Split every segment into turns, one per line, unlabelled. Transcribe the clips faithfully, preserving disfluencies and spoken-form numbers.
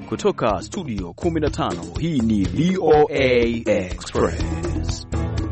Kutoka studio kumi na tano, hii ni V O A Express.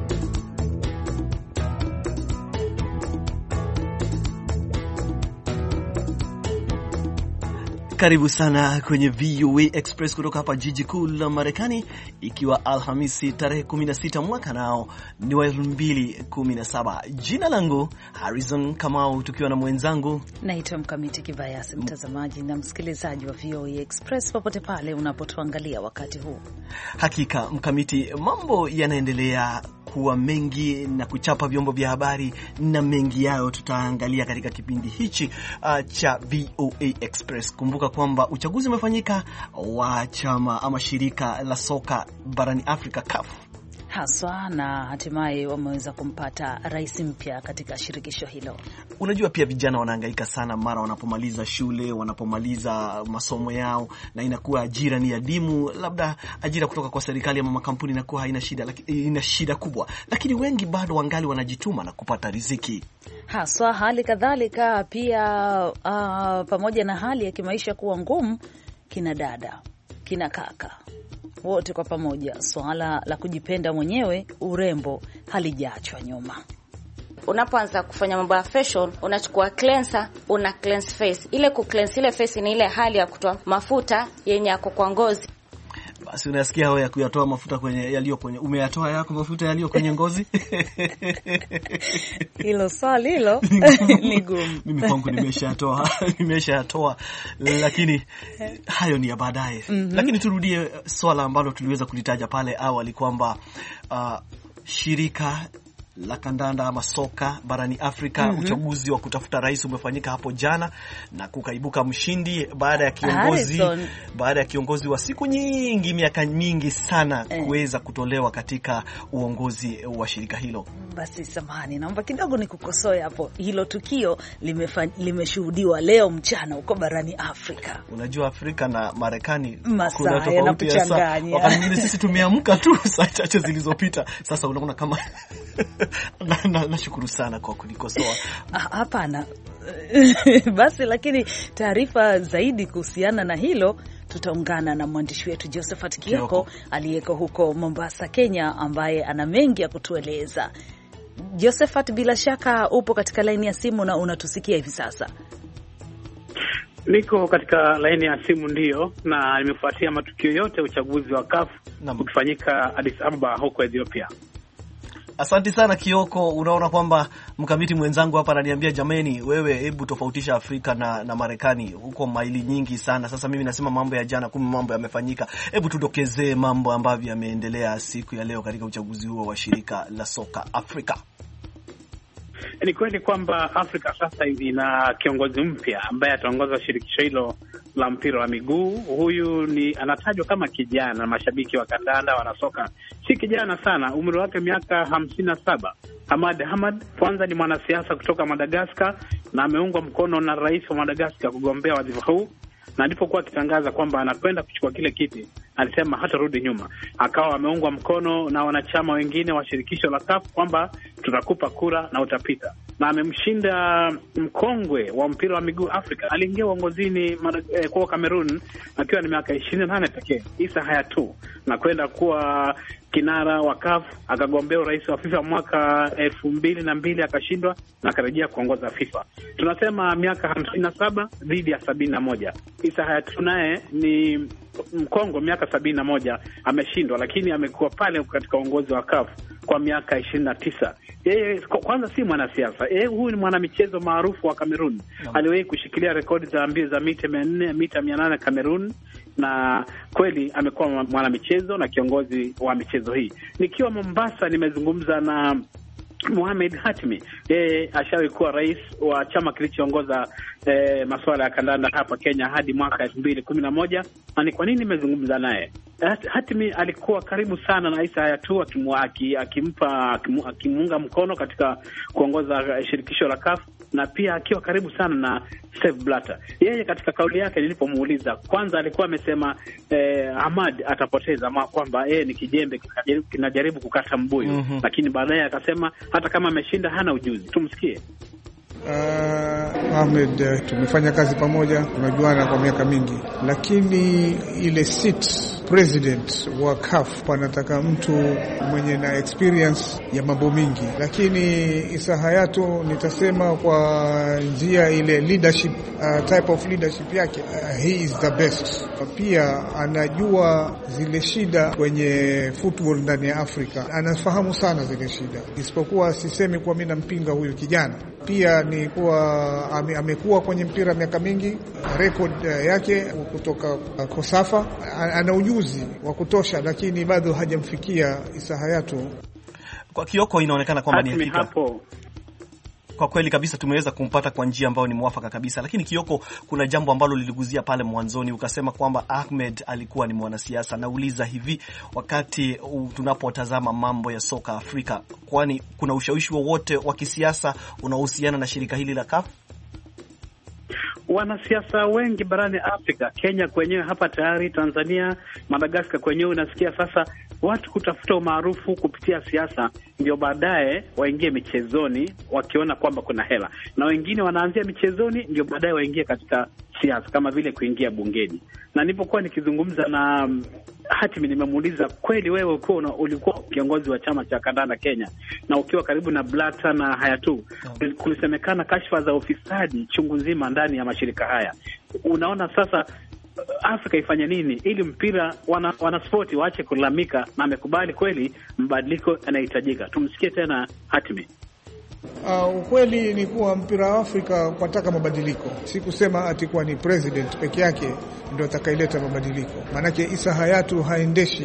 Karibu sana kwenye V O A Express kutoka hapa jiji kuu la Marekani, ikiwa Alhamisi tarehe kumi na sita mwaka nao ni wa elfu mbili kumi na saba. Jina langu Harrison Kamau, tukiwa na mwenzangu
naitwa Mkamiti Kibayasi. Mtazamaji na msikilizaji wa V O A Express popote pale unapotuangalia wakati huu.
Hakika Mkamiti, mambo yanaendelea kuwa mengi na kuchapa vyombo vya habari, na mengi yao tutaangalia katika kipindi hichi uh, cha V O A Express. Kumbuka kwamba uchaguzi umefanyika wa chama ama shirika la soka barani Afrika C A F
haswa, na hatimaye wameweza kumpata rais mpya katika shirikisho hilo.
Unajua pia vijana wanahangaika sana mara wanapomaliza shule, wanapomaliza masomo yao, na inakuwa ajira ni adimu, labda ajira kutoka kwa serikali ama makampuni inakuwa haina shida, lakini ina shida kubwa, lakini wengi bado wangali wanajituma na kupata riziki.
Haswa hali kadhalika pia uh, pamoja na hali ya kimaisha kuwa ngumu, kina dada, kina kaka, wote kwa pamoja, swala la kujipenda mwenyewe, urembo halijaachwa nyuma.
Unapoanza kufanya mambo ya fashion, unachukua cleanser, una cleanse face. Ile ku cleanse ile face ni ile hali ya kutoa mafuta yenye yako kwa ngozi.
Basi unasikia hao ya kuyatoa mafuta kwenye yaliyo kwenye, umeyatoa yako mafuta yaliyo kwenye ngozi?
Hilo swali hilo ni gumu. Mimi
kwangu nimeshatoa, nimeshatoa, lakini hayo ni ya baadaye. Mm -hmm. Lakini turudie swala ambalo tuliweza kulitaja pale awali kwamba uh, shirika la kandanda ama soka barani Afrika, mm -hmm. uchaguzi wa kutafuta rais umefanyika hapo jana na kukaibuka mshindi baada ya kiongozi Harrison. baada ya kiongozi wa siku nyingi, miaka mingi sana eh. kuweza kutolewa katika uongozi wa shirika hilo.
Basi samahani, naomba kidogo nikukosoe hapo. Hilo tukio limeshuhudiwa leo mchana huko barani Afrika.
Unajua Afrika na Marekani
kuna tofauti ya saa.
Wakati mwingine sisi tumeamka tu saa chache zilizopita. Sasa unaona kama na, na, nashukuru sana kwa kunikosoa.
Hapana. Basi lakini taarifa zaidi kuhusiana na hilo tutaungana na mwandishi wetu Josephat Kioko aliyeko huko Mombasa, Kenya, ambaye ana mengi ya kutueleza. Josephat, bila shaka upo katika laini ya simu na unatusikia hivi sasa?
Niko katika laini ya simu ndio, na nimefuatia matukio yote uchaguzi wa C A F ukifanyika Addis Ababa huko Ethiopia.
Asante sana Kioko. Unaona kwamba Mkamiti mwenzangu hapa ananiambia, jameni, wewe hebu tofautisha Afrika na, na Marekani, huko maili nyingi sana. Sasa mimi nasema mambo ya jana, kumbe mambo yamefanyika. Hebu tudokezee mambo ambavyo yameendelea siku ya leo katika uchaguzi huo wa shirika la soka Afrika.
Ni kweli kwamba Afrika sasa ina kiongozi mpya ambaye ataongoza shirikisho hilo la mpira wa miguu. Huyu ni anatajwa kama kijana, mashabiki wa kandanda wanasoka. Si kijana sana, umri wake miaka hamsini na saba. Ahmad Ahmad kwanza ni mwanasiasa kutoka Madagascar na ameungwa mkono na rais wa Madagascar kugombea wadhifa huu, na alipokuwa akitangaza kwamba anakwenda kuchukua kile kiti alisema hatarudi nyuma. Akawa ameungwa mkono na wanachama wengine wa shirikisho la C A F kwamba tutakupa kura na utapita, na amemshinda mkongwe wa mpira wa miguu Afrika. Aliingia uongozini eh, kwa Cameroon akiwa ni miaka ishirini na nane pekee, Issa Hayatou, na kwenda kuwa kinara wa C A F. Akagombea urais wa FIFA mwaka elfu mbili na mbili akashindwa, na akarejea kuongoza FIFA. Tunasema miaka hamsini na saba dhidi ya sabini na moja. Issa Hayatou naye ni mkongo, miaka sabini na moja, ameshindwa, lakini amekuwa pale katika uongozi wa C A F kwa miaka ishirini na tisa. Yeye kwanza si mwanasiasa, yeye huyu ni mwanamichezo maarufu wa Cameroon. No. Aliwahi kushikilia rekodi za mbio za mita mia nne, mita mia nane Cameroon, na kweli amekuwa mwanamichezo na kiongozi wa michezo hii. Nikiwa Mombasa nimezungumza na Mohamed Hatmi. Yeye ashawahi kuwa rais wa chama kilichoongoza eh, masuala ya kandanda hapa Kenya hadi mwaka elfu mbili kumi na moja. Na ni kwa nini nimezungumza naye? Hatmi alikuwa karibu sana na Issa Hayatou, akimpa akimuunga mkono katika kuongoza shirikisho la C A F, na pia akiwa karibu sana na Sepp Blatter. Yeye katika kauli yake nilipomuuliza, kwanza alikuwa amesema eh, Ahmad atapoteza, kwamba yeye ni kijembe kinajaribu kukata mbuyu. Mm -hmm. Lakini baadaye akasema hata kama ameshinda hana ujuzi. Tumsikie.
Uh, Ahmed, uh, tumefanya kazi pamoja, tunajuana kwa miaka mingi, lakini ile seat president wa C A F panataka mtu mwenye na experience ya mambo mingi, lakini Issa Hayatou nitasema kwa njia ile leadership, uh, type of leadership yake, uh, he is the best. Pia anajua zile shida kwenye football ndani ya Afrika, anafahamu sana zile shida, isipokuwa sisemi kwa mimi nampinga huyu kijana. Pia ni kuwa ame, amekuwa kwenye mpira miaka mingi, record uh, yake kutoka uh, Kosafa, ana ujuzi wa kutosha, lakini bado hajamfikia Issa Hayatou.
Kwa Kioko inaonekana kwamba ni hakika. Kwa kweli kabisa tumeweza kumpata kwa njia ambayo ni mwafaka kabisa. Lakini Kioko, kuna jambo ambalo liliguzia pale mwanzoni, ukasema kwamba Ahmed alikuwa ni mwanasiasa. Nauliza hivi, wakati tunapotazama mambo ya soka Afrika, kwani kuna ushawishi wowote wa kisiasa unaohusiana na shirika hili la C A F?
Wanasiasa wengi barani Afrika, Kenya kwenyewe hapa tayari, Tanzania, Madagascar kwenyewe, unasikia sasa watu kutafuta umaarufu kupitia siasa ndio baadaye waingie michezoni wakiona kwamba kuna hela, na wengine wanaanzia michezoni ndio baadaye waingie katika siasa, kama vile kuingia bungeni. Na nilipokuwa nikizungumza na Hatimi, nimemuuliza, kweli wewe ukiwa ulikuwa kiongozi wa chama cha kandanda Kenya na ukiwa karibu na Blatter na Hayatou, kulisemekana kashfa za ufisadi chungu nzima ndani ya mashirika haya. Unaona sasa Afrika ifanye nini ili mpira wana, wana spoti waache kulalamika, na amekubali kweli mabadiliko yanahitajika? Tumsikie tena Hatimi.
Uh, ukweli ni kuwa mpira wa Afrika kwataka mabadiliko. Sikusema atikuwa ni president peke yake ndio atakaileta mabadiliko. Manake Issa Hayatou haendeshi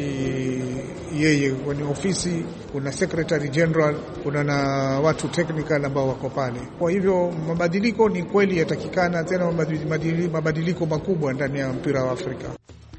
yeye kwenye ofisi, kuna secretary general, kuna na watu technical ambao wako pale. Kwa hivyo mabadiliko ni kweli yatakikana, tena mabadiliko makubwa ndani ya mpira wa Afrika.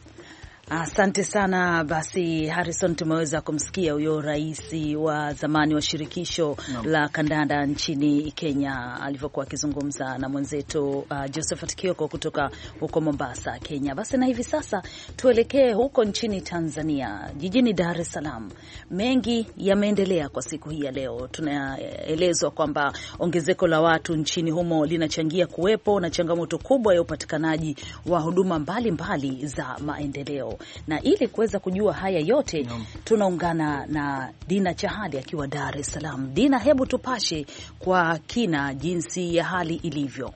Asante sana. Basi Harrison, tumeweza kumsikia huyo rais wa zamani wa shirikisho no. la kandanda nchini Kenya alivyokuwa akizungumza na mwenzetu uh, Josephat Kioko kutoka huko Mombasa, Kenya. Basi na hivi sasa tuelekee huko nchini Tanzania, jijini Dar es Salaam. Mengi yameendelea kwa siku hii ya leo. Tunaelezwa kwamba ongezeko la watu nchini humo linachangia kuwepo na changamoto kubwa ya upatikanaji wa huduma mbalimbali mbali za maendeleo. Na ili kuweza kujua haya yote no. tunaungana na Dina Chahali akiwa Dar es Salaam. Dina, hebu tupashe kwa kina jinsi ya hali ilivyo.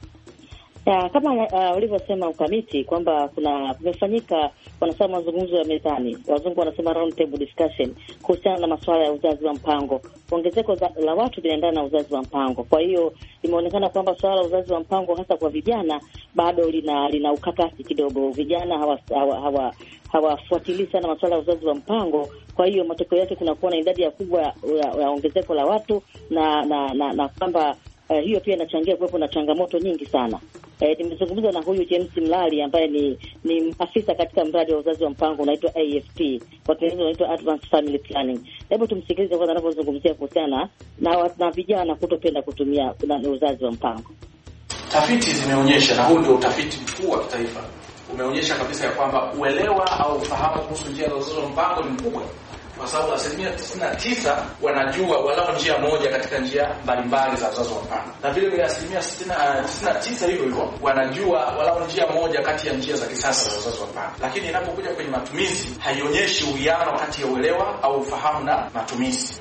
Ya, kama uh, ulivyosema Ukamiti kwamba kuna kumefanyika wanasema mazungumzo ya mezani, wazungu wanasema round table discussion kuhusiana na masuala ya uzazi wa mpango. Ongezeko la watu linaendana na uzazi wa mpango. Kwa hiyo imeonekana kwamba swala la uzazi wa mpango hasa kwa vijana bado lina lina ukakasi kidogo. Vijana hawa hawa hawafuatilii hawa sana masuala ya uzazi wa mpango. Kwa hiyo matokeo yake kunakuwa na idadi ya kubwa ya, ya ongezeko la watu na na na, na kwamba Uh, hiyo pia inachangia kuwepo na changamoto nyingi sana. Eh, nimezungumza na huyu James Mlali ambaye ni ni afisa katika mradi wa uzazi wa mpango unaitwa A F P, kwa Kiingereza unaitwa Advanced Family Planning. Hebu tumsikilize kwanza anapozungumzia kuhusiana na na vijana kutopenda kutumia na uzazi wa mpango.
Tafiti zimeonyesha, na huu ndio utafiti mkuu wa kitaifa, umeonyesha kabisa ya kwamba uelewa au ufahamu kuhusu njia za uzazi wa mpango ni mkubwa. Kwa sababu asilimia tisini na tisa wanajua walau njia moja katika njia mbalimbali za uzazi wa mpango. Na vile vile asilimia tisini na tisa hivyo hivyo wanajua walau njia moja kati ya njia za kisasa za uzazi wa mpango. Lakini inapokuja kwenye matumizi haionyeshi uwiano kati ya uelewa au ufahamu na matumizi.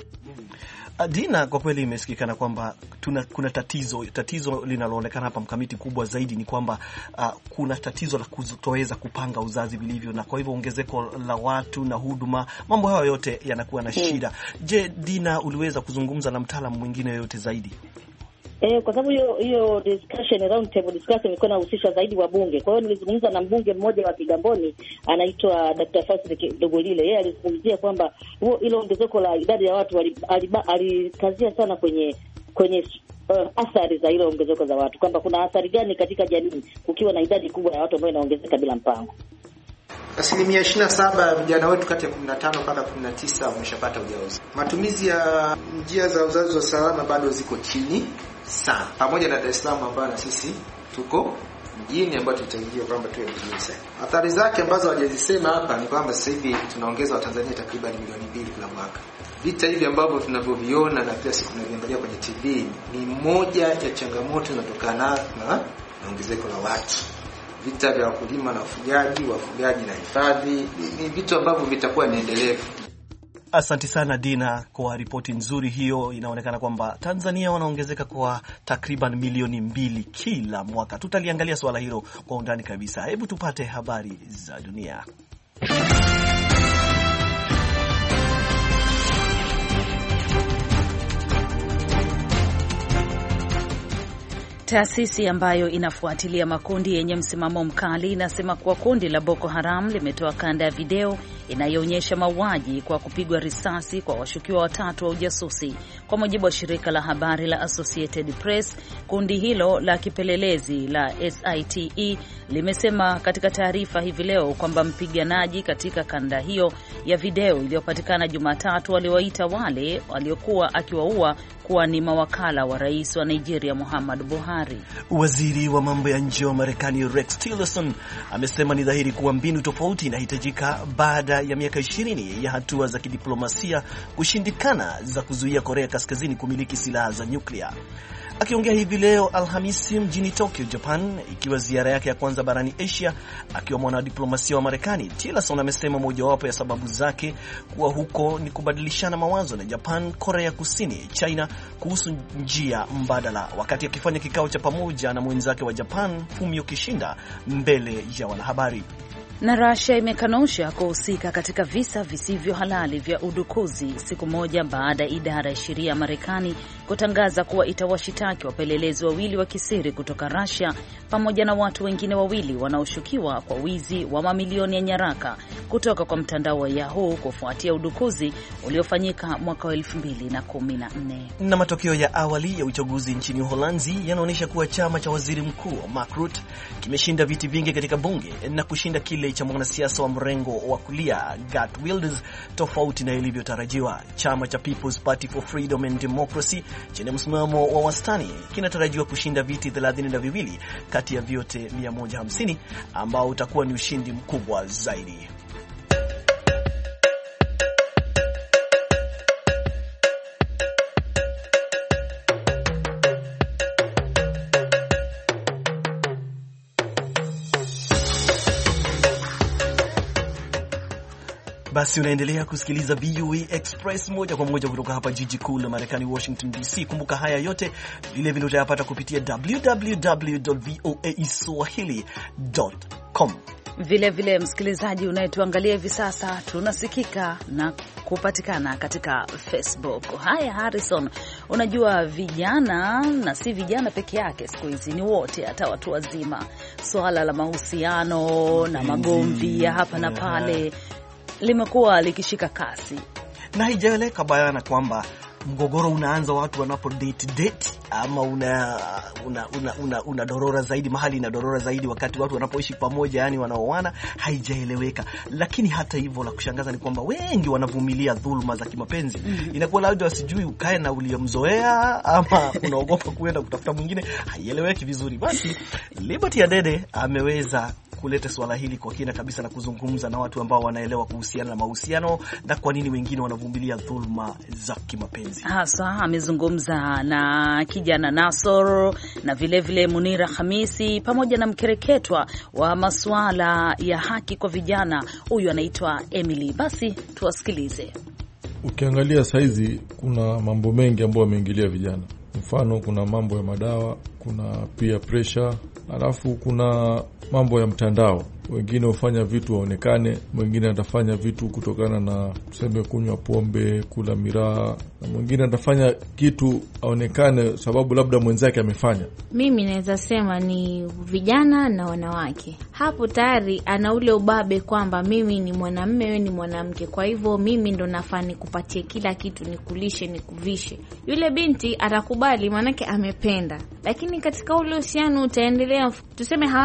Dina, kwa kweli imesikikana kwamba tuna, kuna tatizo tatizo linaloonekana hapa Mkamiti kubwa zaidi ni kwamba uh, kuna tatizo la kutoweza kupanga uzazi vilivyo, na kwa hivyo ongezeko la watu na huduma, mambo hayo yote yanakuwa na shida. Je, Dina, uliweza kuzungumza na mtaalamu mwingine yoyote zaidi?
Eh, kwa sababu hiyo hiyo discussion, round table discussion ilikuwa inahusisha zaidi wabunge. Kwa hiyo nilizungumza na mbunge mmoja wa Kigamboni anaitwa Daktari Fasil Dogolile. Yeye alizungumzia kwamba huo ile ongezeko la idadi ya watu alikazia sana kwenye kwenye uh, athari za ile ongezeko za watu, kwamba kuna athari gani katika jamii kukiwa na idadi kubwa ya watu ambao inaongezeka bila mpango.
Asilimia ishirini na saba ya vijana wetu kati ya kumi na tano mpaka kumi na tisa wameshapata ujauzito. Matumizi ya njia za uzazi wa salama bado ziko chini sana, pamoja na Dar es Salaam ambayo na sisi tuko mjini ambayo tutaingia kwamba tuwe mjini sana. Athari zake ambazo hawajazisema hapa ni kwamba sasa hivi tunaongeza Watanzania takriban milioni mbili kila mwaka. Vita hivi ambavyo tunavyoviona na kila siku tunaviangalia kwenye T V ni moja ya changamoto zinatokana na ongezeko la watu. Vita vya wakulima na wafugaji, wafugaji na hifadhi ni vitu ambavyo vitakuwa endelevu.
Asante sana Dina kwa ripoti nzuri hiyo. Inaonekana kwamba Tanzania wanaongezeka kwa takriban milioni mbili kila mwaka. Tutaliangalia swala hilo kwa undani kabisa. Hebu tupate habari za dunia.
Taasisi ambayo inafuatilia makundi yenye msimamo mkali inasema kuwa kundi la Boko Haram limetoa kanda ya video inayoonyesha mauaji kwa kupigwa risasi kwa washukiwa watatu wa ujasusi. Kwa mujibu wa shirika la habari la Associated Press, kundi hilo la kipelelezi la S I T E limesema katika taarifa hivi leo kwamba mpiganaji katika kanda hiyo ya video iliyopatikana Jumatatu waliwaita wale waliokuwa akiwaua kuwa ni mawakala wa rais wa Nigeria Muhammad Buhari.
Waziri wa mambo ya nje wa Marekani Rex Tillerson amesema ni dhahiri kuwa mbinu tofauti inahitajika baada ya miaka ishirini ya hatua za kidiplomasia kushindikana za kuzuia Korea Kaskazini kumiliki silaha za nyuklia. Akiongea hivi leo Alhamisi mjini Tokyo, Japan, ikiwa ziara yake ya kwanza barani Asia akiwa mwanadiplomasia wa Marekani, Tillerson amesema mojawapo ya sababu zake kuwa huko ni kubadilishana mawazo na Japan, Korea Kusini, China kuhusu njia mbadala, wakati akifanya kikao cha pamoja na mwenzake wa Japan Fumio Kishida mbele ya wanahabari.
Na Russia imekanusha kuhusika katika visa visivyo halali vya udukuzi siku moja baada ya idara ya sheria ya Marekani kutangaza kuwa itawashitaki wapelelezi wawili wa kisiri kutoka Russia pamoja na watu wengine wawili wanaoshukiwa kwa wizi wa mamilioni ya nyaraka kutoka kwa mtandao wa Yahoo kufuatia udukuzi uliofanyika mwaka wa elfu mbili na kumi na nne.
Na matokeo ya awali ya uchaguzi nchini Uholanzi yanaonyesha kuwa chama cha waziri mkuu Mark Rutte kimeshinda viti vingi katika bunge na kushinda kile cha mwanasiasa wa mrengo wa kulia Geert Wilders, tofauti na ilivyotarajiwa. Chama cha People's Party for Freedom and Democracy chenye msimamo wa wastani kinatarajiwa kushinda viti thelathini na viwili kati ya vyote mia moja hamsini, ambao utakuwa ni ushindi mkubwa zaidi. Basi unaendelea kusikiliza V O A Express moja kwa moja kutoka hapa jiji kuu la Marekani, Washington D C. Kumbuka haya yote vile vile utayapata kupitia w w w dot voa swahili dot com.
Vile vile msikilizaji unayetuangalia hivi sasa, tunasikika na kupatikana katika Facebook. Haya Harrison, unajua vijana na si vijana peke yake siku hizi ni wote, hata watu wazima. Swala la mahusiano na magomvi ya hapa na pale limekuwa likishika kasi.
Na haijaeleka bayana kwamba mgogoro unaanza watu wanapo date date ama una una una, una, una dorora zaidi mahali na dorora zaidi wakati watu wanapoishi pamoja, yani wanaoana. Haijaeleweka, lakini hata hivyo la kushangaza ni kwamba wengi wanavumilia dhuluma za kimapenzi. Mm-hmm. Inakuwa labda wasijui ukae na uliyomzoea ama unaogopa kuenda kutafuta mwingine, haieleweki vizuri. Basi Liberty Adede ameweza kuleta swala hili kwa kina kabisa na kuzungumza na watu ambao wanaelewa kuhusiana na mahusiano na kwa nini wengine wanavumilia dhuluma za kimapenzi.
Hasa amezungumza na kijana Nasor na vile vile Munira Hamisi pamoja na mkereketwa wa masuala ya haki kwa vijana, huyu anaitwa Emily. Basi tuwasikilize.
Ukiangalia saizi kuna mambo mengi ambayo yameingilia vijana. Mfano kuna mambo ya madawa, kuna peer pressure, alafu kuna mambo ya mtandao. Wengine hufanya vitu waonekane, mwingine atafanya vitu kutokana na tuseme kunywa pombe, kula miraa, na mwingine atafanya kitu aonekane sababu labda mwenzake amefanya.
Mimi naweza sema ni vijana na wanawake. Hapo tayari ana ule ubabe kwamba mimi ni mwanamume, wewe ni mwanamke, kwa hivyo mimi ndo nafaa nikupatie kila kitu, nikulishe, nikuvishe. Yule binti atakubali manake amependa. Lakini katika ule uhusiano utaendelea, tuseme hawajaoana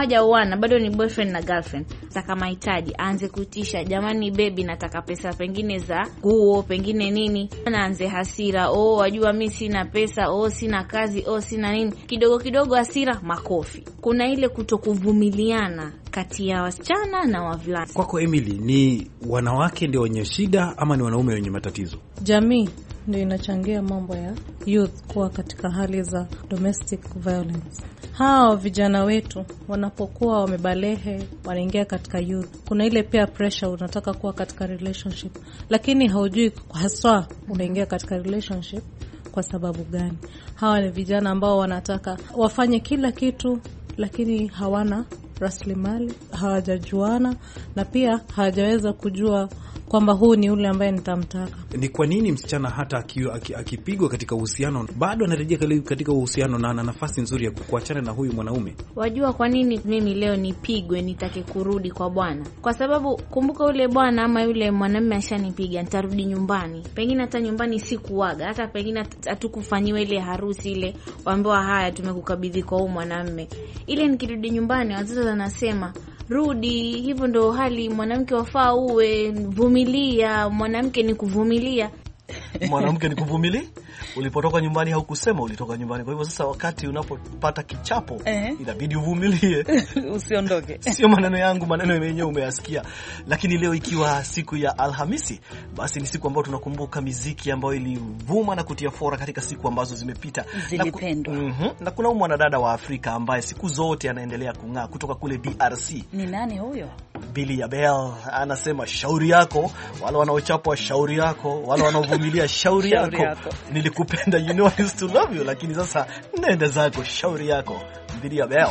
hawajajuana, bado ni boyfriend na girlfriend, nataka mahitaji, aanze kuitisha, jamani baby nataka pesa pengine za nguo, pengine nini, anaanze hasira, oh wajua mimi sina pesa, oh sina kazi, oh sina nini, kidogo kidogo hasira, makofi. Kuna ile kutokuvumiliana kati ya wasichana na wavulana.
Kwako Emily, ni wanawake ndio wenye shida ama ni wanaume wenye matatizo?
Jamii ndio inachangia mambo ya youth kuwa katika hali za domestic violence. Hao vijana wetu wanapokuwa wamebalehe, wanaingia katika youth, kuna ile peer pressure, unataka kuwa katika relationship lakini haujui haswa unaingia katika relationship kwa sababu gani. Hawa ni vijana ambao wanataka wafanye kila kitu lakini hawana rasilimali, hawajajuana na pia hawajaweza kujua kwamba huu ni ule ambaye nitamtaka.
Ni kwa nini msichana hata akipigwa aki katika uhusiano bado anarejea katika uhusiano na ana nafasi nzuri ya kuachana na huyu mwanaume?
Wajua kwa nini mimi leo nipigwe nitake kurudi kwa bwana? Kwa sababu kumbuka yule bwana ama yule mwanamume ashanipiga, nitarudi nyumbani. Pengine hata nyumbani sikuaga, hata pengine hatukufanyiwa ile harusi ile, waambiwa haya tumekukabidhi kwa huyu mwanamume. Ile nikirudi nyumbani wazazi wanasema rudi, hivyo ndo hali mwanamke wafaa uwe, vumilia, mwanamke ni kuvumilia.
Mwanamke ni kuvumilia? Ulipotoka nyumbani haukusema ulitoka nyumbani. Kwa hivyo sasa wakati unapopata kichapo eh, inabidi uvumilie.
Usiondoke.
Sio maneno yangu, maneno yenyewe umeyasikia. Lakini leo ikiwa siku ya Alhamisi, basi ni siku ambayo tunakumbuka muziki ambayo ilivuma na kutia fora katika siku ambazo zimepita.
Zilipendwa.
Na, mm-hmm, na kuna mwanadada wa Afrika ambaye siku zote anaendelea kung'aa kutoka kule D R C.
Ni nani huyo?
Billy Abel anasema shauri yako, wale wanaochapwa shauri yako, wale wanaovumilia shauri yako. yako. Nilikupenda, you know I used to love you, lakini sasa nenda zako, shauri yako. Billy Abel.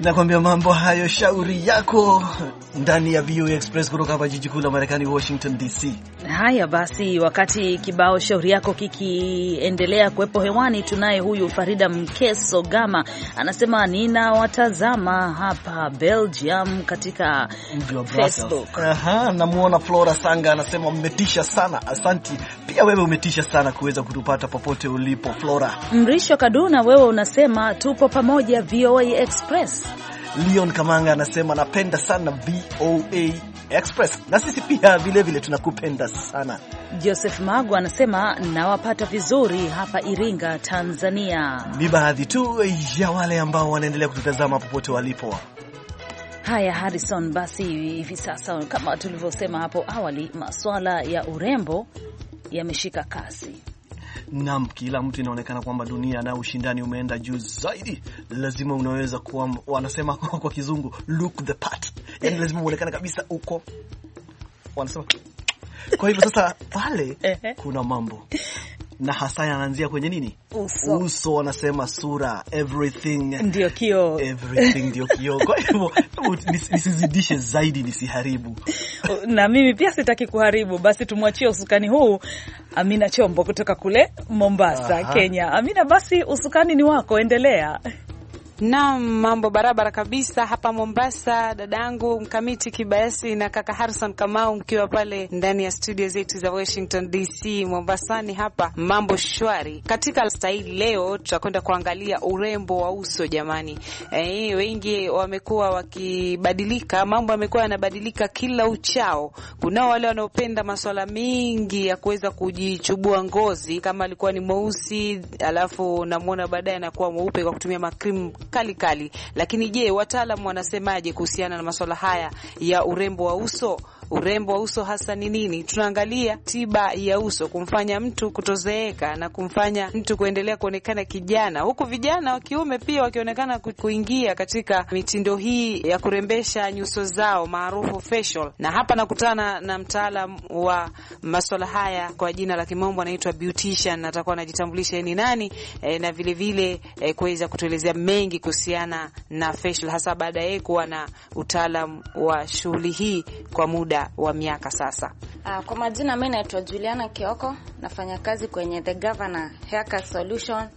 Nakwambia mambo hayo, shauri yako ndani ya V O A Express kutoka hapa jiji kuu la Marekani, Washington D C.
Haya basi, wakati kibao shauri yako kikiendelea kuwepo hewani, tunaye huyu Farida Mkeso Gama anasema ninawatazama hapa Belgium katika Facebook.
Aha, namuona Flora Sanga anasema mmetisha sana. Asanti. Pia wewe umetisha sana kuweza kutupata popote ulipo Flora.
Mrisho Kaduna, wewe unasema tupo pamoja V O A Express.
Leon Kamanga anasema napenda sana V O A Express. Na sisi pia vile vile tunakupenda sana.
Joseph Magu anasema nawapata vizuri hapa Iringa, Tanzania.
Ni baadhi tu ya wale ambao wanaendelea kututazama popote walipo.
Haya Harrison, basi hivi sasa kama tulivyosema hapo awali, masuala ya urembo yameshika kasi.
Naam, kila mtu inaonekana kwamba dunia na ushindani umeenda juu zaidi. Lazima unaweza kuwa, wanasema kwa kizungu, look the part. Yaani lazima uonekane kabisa uko, wanasema. Kwa hivyo sasa pale kuna mambo. Na hasa yanaanzia kwenye nini?
Uso.
Uso, wanasema sura, everything
ndio kio.
Everything ndio kio. Kwa hivyo nisizidishe zaidi, nisiharibu.
Na mimi pia sitaki kuharibu. Basi tumwachie usukani huu Amina Chombo kutoka kule Mombasa, Aha. Kenya. Amina, basi usukani ni wako, endelea.
Naam, mambo barabara kabisa hapa Mombasa, dadangu Mkamiti Kibayasi na kaka Harrison Kamau mkiwa pale ndani ya studio zetu za Washington D C. Mombasani hapa mambo shwari. Katika staili leo tutakwenda kuangalia urembo wa uso jamani. Eh, wengi wamekuwa wakibadilika, mambo yamekuwa yanabadilika kila uchao. Kuna wale wanaopenda masuala mengi ya kuweza kujichubua ngozi, kama alikuwa ni mweusi alafu namuona baadaye anakuwa mweupe kwa kutumia makrimu kali kali. Lakini je, wataalamu wanasemaje kuhusiana na masuala haya ya urembo wa uso? Urembo wa uso hasa ni nini? Tunaangalia tiba ya uso kumfanya mtu kutozeeka na kumfanya mtu kuendelea kuonekana kijana, huku vijana wa kiume pia wakionekana kuingia katika mitindo hii ya kurembesha nyuso zao maarufu facial. Na hapa nakutana na mtaalamu wa masuala haya kwa jina la kimombo anaitwa beautician, atakuwa anajitambulisha ni nani e, na vile vile e, kuweza kutuelezea mengi kuhusiana na facial, hasa baada ya kuwa na utaalamu wa shughuli hii kwa muda wa miaka sasa.
Uh, kwa majina mimi naitwa Juliana Kioko, nafanya kazi kwenye The Governor Haircut Solution,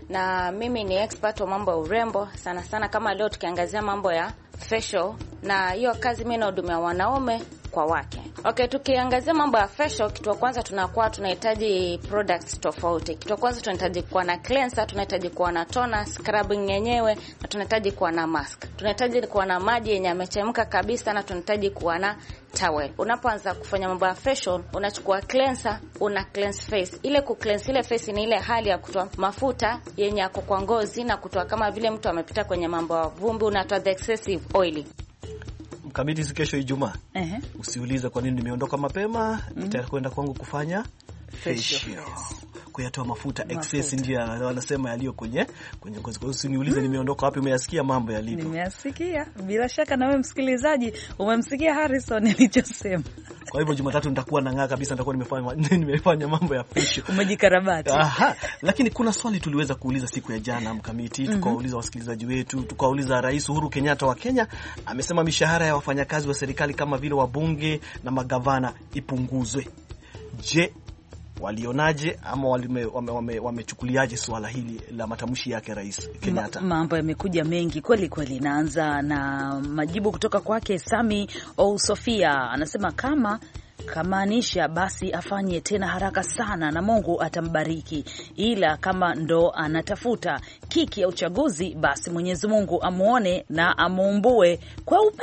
na mimi ni expert wa mambo ya urembo sana sana, kama leo tukiangazia mambo ya facial, na hiyo kazi mimi nahudumia wanaume kwa wake. Okay, tukiangazia mambo ya facial, kitu kwanza tunakuwa tunahitaji products tofauti. Kitu kwanza tunahitaji kuwa na cleanser, tunahitaji kuwa na toner, scrubbing yenyewe, na tunahitaji kuwa na mask. Tunahitaji kuwa na maji yenye yamechemka kabisa, na tunahitaji kuwa na towel. Unapoanza kufanya mambo ya facial, unachukua cleanser, una cleanse face. Ile ku cleanse ile face ni ile hali ya kutoa mafuta yenye yako kwa ngozi na kutoa kama vile mtu amepita kwenye mambo ya vumbi, unatoa the excessive oily.
Mkamiti, si kesho Ijumaa.
Uh-huh.
Usiulize kwa nini nimeondoka mapema, mm-hmm. Nitakwenda kwangu kufanya facial. Kuyatoa mafuta, mafuta excess ndio wanasema yaliyo kwenye kwenye ngozi. Kwa hiyo usiniulize mm. nimeondoka wapi, umeyasikia mambo yalipo.
Nimeyasikia. Bila shaka na wewe msikilizaji umemsikia Harrison alichosema.
Kwa hivyo Jumatatu nitakuwa na ng'aa kabisa, nitakuwa nimefanya nimefanya mambo ya facial.
Umejikarabati.
Aha. Lakini kuna swali tuliweza kuuliza siku ya jana Mkamiti, mm-hmm. tukauliza wasikilizaji wetu, tukauliza Rais Uhuru Kenyatta wa Kenya amesema mishahara ya wafanyakazi wa serikali kama vile wabunge na magavana ipunguzwe. Je, walionaje ama wamechukuliaje wame, wame swala hili la matamshi yake Rais Kenyatta?
Ma, mambo yamekuja mengi kweli kweli. Naanza na majibu kutoka kwake Sami au Sofia, anasema kama kamaanisha basi afanye tena haraka sana na Mungu atambariki, ila kama ndo anatafuta kiki ya uchaguzi basi Mwenyezi Mungu amuone na amuumbue kweupe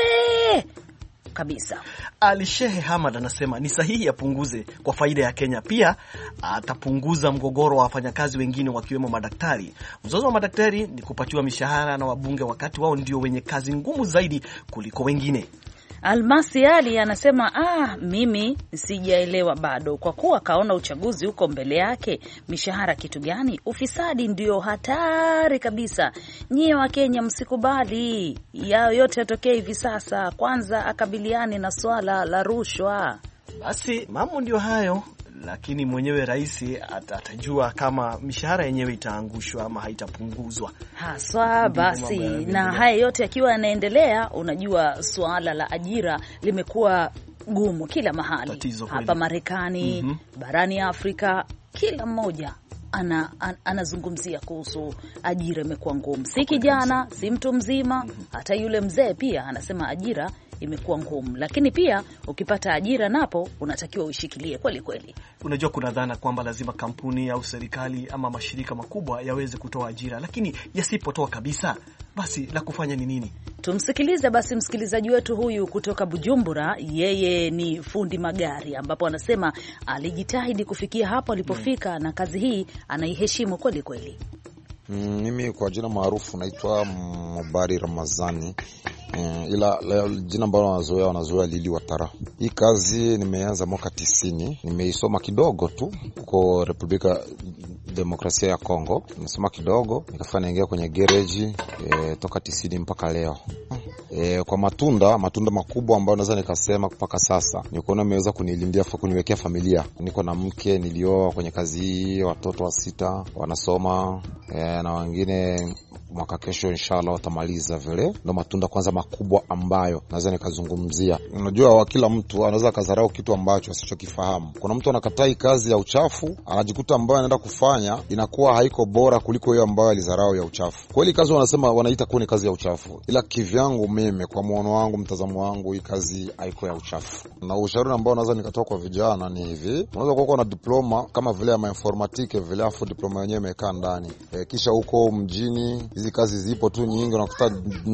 kabisa.
Ali Shehe Hamad anasema ni sahihi apunguze kwa faida ya Kenya, pia atapunguza mgogoro wa wafanyakazi wengine wakiwemo madaktari. Mzozo wa madaktari ni kupatiwa mishahara na wabunge wakati wao ndio wenye kazi ngumu zaidi kuliko wengine.
Almasi Ali anasema ah, mimi sijaelewa bado, kwa kuwa kaona uchaguzi huko mbele yake. Mishahara kitu gani? Ufisadi ndio hatari kabisa. Nyie wa Kenya msikubali yao yote yatokee hivi sasa. Kwanza akabiliane na swala la rushwa.
Basi mambo ndio hayo. lakini mwenyewe rais atajua kama mishahara yenyewe itaangushwa ama haitapunguzwa
haswa. Basi na haya yote yakiwa yanaendelea, unajua suala la ajira limekuwa gumu kila mahali hapa Marekani, mm -hmm. barani Afrika, kila mmoja ana, an, anazungumzia kuhusu ajira imekuwa ngumu, si kijana, si mtu mzima, hata yule mzee pia anasema ajira imekuwa ngumu. Lakini pia ukipata ajira napo unatakiwa ushikilie kweli kweli.
Unajua kuna dhana kwamba lazima kampuni au serikali ama mashirika makubwa yaweze kutoa ajira, lakini yasipotoa kabisa, basi la kufanya ni nini?
Tumsikilize basi msikilizaji wetu huyu kutoka Bujumbura. Yeye ni fundi magari, ambapo anasema alijitahidi kufikia hapo alipofika, hmm. na kazi hii anaiheshimu kweli kweli.
Mm, mimi kwa jina maarufu naitwa Mubari Ramazani. Mm, ila la, jina ambalo wanazoea wanazoea Lili Watara. Hii kazi nimeanza mwaka tisini, nimeisoma kidogo tu huko Republika Demokrasia ya Kongo. Nimesoma kidogo, nikafanya ingia kwenye garage e, toka tisini mpaka leo. E, kwa matunda, matunda makubwa ambayo naweza nikasema mpaka sasa, niko na nimeweza kunilindia fa kuniwekea familia. Niko na mke nilioa kwenye kazi hii, watoto wa sita wanasoma, e, na wengine mwaka kesho inshallah watamaliza vile. Ndio matunda kwanza makubwa ambayo naweza nikazungumzia. Unajua kila mtu anaweza kazarau kitu ambacho asichokifahamu. Kuna mtu anakatai kazi ya uchafu, anajikuta ambayo anaenda kufanya inakuwa haiko bora kuliko hiyo ambayo alizarau ya uchafu. Kweli kazi wanasema wanaita kuwa ni kazi ya uchafu, ila kivyangu mimi kwa muono wangu, mtazamo wangu, hii kazi haiko ya uchafu. Na ushauri ambao naweza nikatoa kwa vijana ni hivi: unaweza kuwa na diploma kama vile ya informatike vile, afu diploma yenyewe imekaa ndani, e, kisha huko mjini hizi kazi zipo tu nyingi, unakuta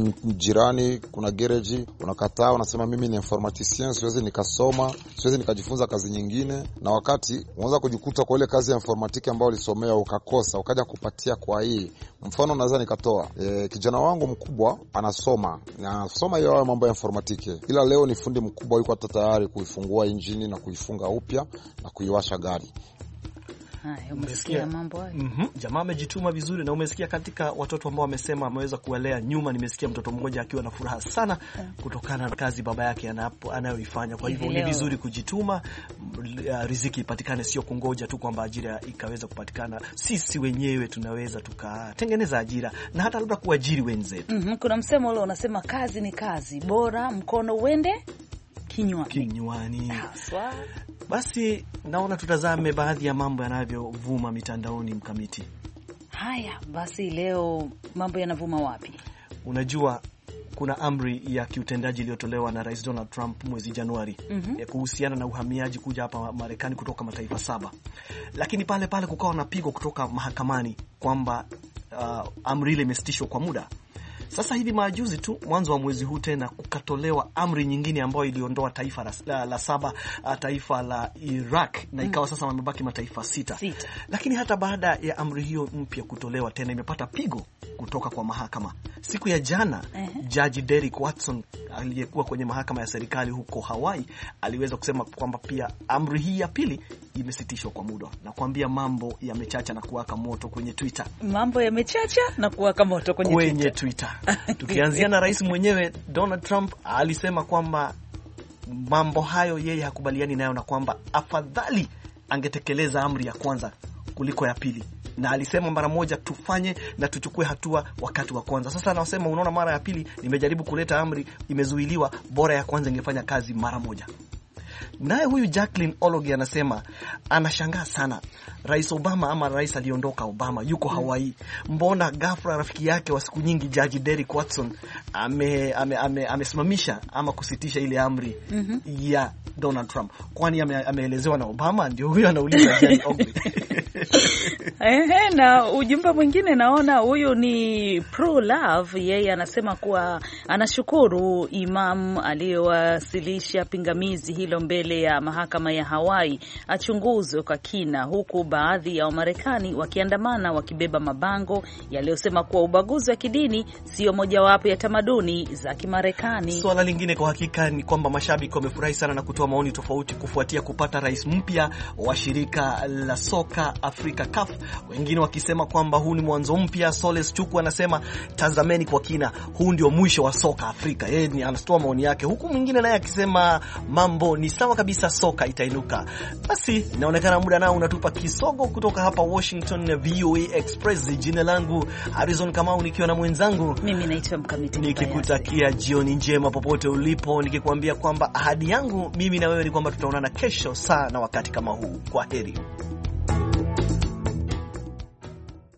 jirani kuna garage, unakataa, unasema mimi ni informaticien, siwezi nikasoma, siwezi nikajifunza kazi nyingine. Na wakati unaweza kujikuta kwa ile kazi ya informatiki ambayo ulisomea ukakosa, ukaja kupatia kwa hii. Mfano naweza nikatoa e, kijana wangu mkubwa anasoma anasoma hiyo mambo ya informatiki, ila leo ni fundi mkubwa, yuko tayari kuifungua injini na kuifunga upya na kuiwasha gari.
Haya, umesikia mambo hayo.
Mhm. Jamaa amejituma vizuri, na umesikia katika watoto ambao wamesema ameweza kuelea nyuma, nimesikia mtoto mmoja akiwa na furaha sana kutokana na kazi baba yake anapo anayoifanya. Kwa hivyo ni vizuri kujituma, riziki ipatikane, sio kungoja tu kwamba ajira ikaweza kupatikana. Sisi wenyewe tunaweza tukatengeneza ajira na hata labda kuajiri wenzetu.
Mhm. Kuna msemo ule unasema kazi ni kazi, bora mkono uende kinywani.
Kinywani. Haswa. Basi naona tutazame baadhi ya mambo yanavyovuma mitandaoni, Mkamiti.
Haya, basi leo mambo yanavuma wapi?
Unajua kuna amri ya kiutendaji iliyotolewa na Rais Donald Trump mwezi Januari, mm -hmm. ya kuhusiana na uhamiaji kuja hapa Marekani kutoka mataifa saba. Lakini pale pale kukawa na pigo kutoka mahakamani kwamba uh, amri ile imesitishwa kwa muda. Sasa hivi majuzi tu mwanzo wa mwezi huu tena kukatolewa amri nyingine ambayo iliondoa taifa la, la, la saba, taifa la Iraq, na ikawa sasa wamebaki mataifa sita. Sita. Lakini hata baada ya amri hiyo mpya kutolewa tena imepata pigo kutoka kwa mahakama. Siku ya jana, uh-huh. Judge Derek Watson aliyekuwa kwenye mahakama ya serikali huko Hawaii aliweza kusema kwamba pia amri hii ya pili imesitishwa kwa muda, na kuambia mambo yamechacha na kuwaka moto kwenye Twitter.
Mambo yamechacha na kuwaka moto kwenye,
kwenye
Twitter.
Twitter. Tukianzia na rais mwenyewe Donald Trump alisema kwamba mambo hayo yeye hakubaliani nayo, na kwamba afadhali angetekeleza amri ya kwanza kuliko ya pili, na alisema mara moja tufanye na tuchukue hatua wakati wa kwanza. Sasa anasema unaona, mara ya pili nimejaribu kuleta amri imezuiliwa, bora ya kwanza ingefanya kazi mara moja. Naye huyu Jacqueline Ologi anasema anashangaa sana Rais Obama ama rais aliondoka Obama yuko Hawaii, mbona ghafla rafiki yake wa siku nyingi Judge Derek Watson ame amesimamisha ame, ame ama kusitisha ile amri mm -hmm. ya Donald Trump, kwani ameelezewa ame na Obama? Ndio huyu anauliza Judge Ologi.
Ehe, na ujumbe mwingine naona huyu ni Pro Love, yeye anasema kuwa anashukuru imam aliyewasilisha pingamizi hilo mbele ya mahakama ya Hawaii achunguzwe kwa kina, huku baadhi ya Wamarekani wakiandamana wakibeba mabango yaliyosema kuwa ubaguzi wa kidini sio mojawapo ya tamaduni za Kimarekani.
Swala lingine kwa hakika ni kwamba mashabiki wamefurahi sana na kutoa maoni tofauti kufuatia kupata rais mpya wa shirika la soka Afrika C A F, wengine wakisema kwamba huu ni mwanzo mpya. Soles Chuku anasema tazameni kwa kina, huu ndio mwisho wa soka Afrika. Yeye ni anatoa maoni yake, huku mwingine naye akisema mambo ni sawa kabisa, soka itainuka. Basi inaonekana muda nao unatupa kisogo. Kutoka hapa Washington na V O A Express, jina langu Harrison Kamau, nikiwa na mwenzangu
mimi naitwa Mkamiti,
nikikutakia jioni njema popote ulipo, nikikwambia kwamba ahadi yangu mimi na wewe ni kwamba tutaonana kesho saa na wakati kama huu. Kwa heri.